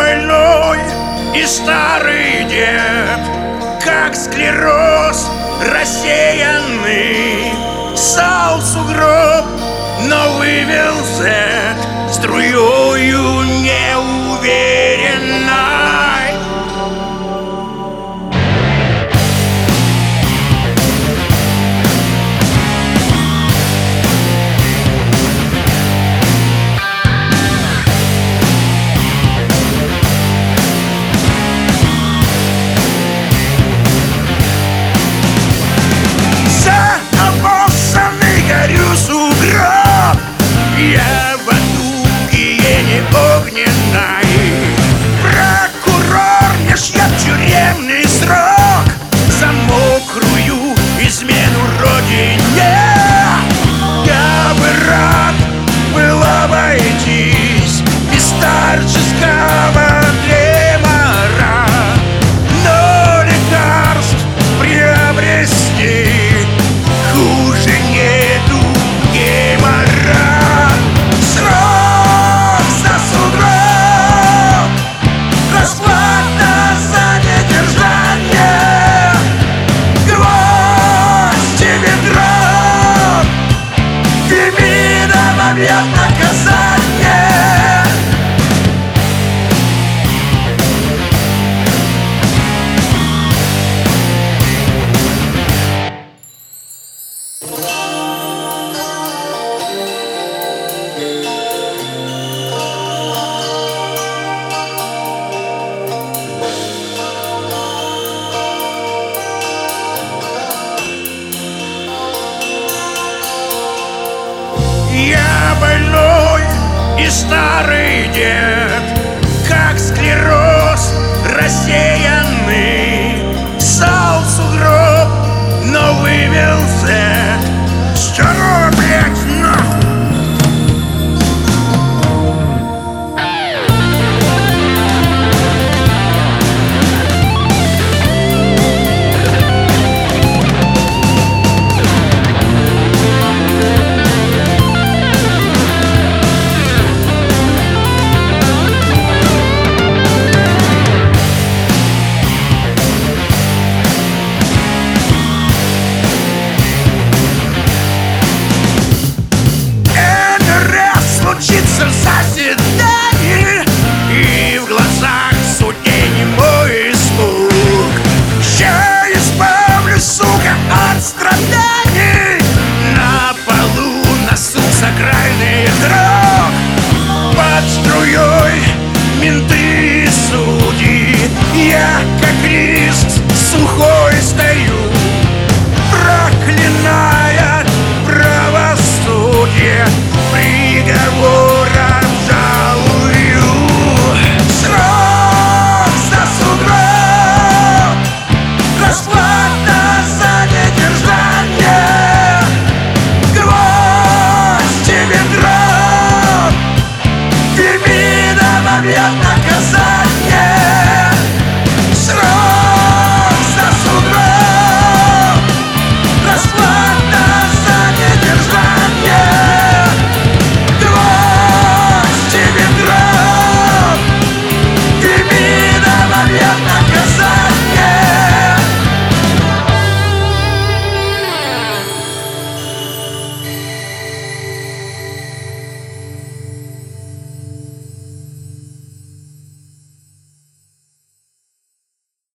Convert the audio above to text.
больной и старый дед, как склероз рассеянный. Сал сугроб, но вывел Z струёю неуверенной. Я в аду гиене огненной. Прокурор не шьет тюремный срок за мокрую измену родине. Я бы рад был обойтись без старческого тремора, но лекарств приобрести хуже нету гемора. Момент наказания. Я больной и старый дед, как склероз рассеянный.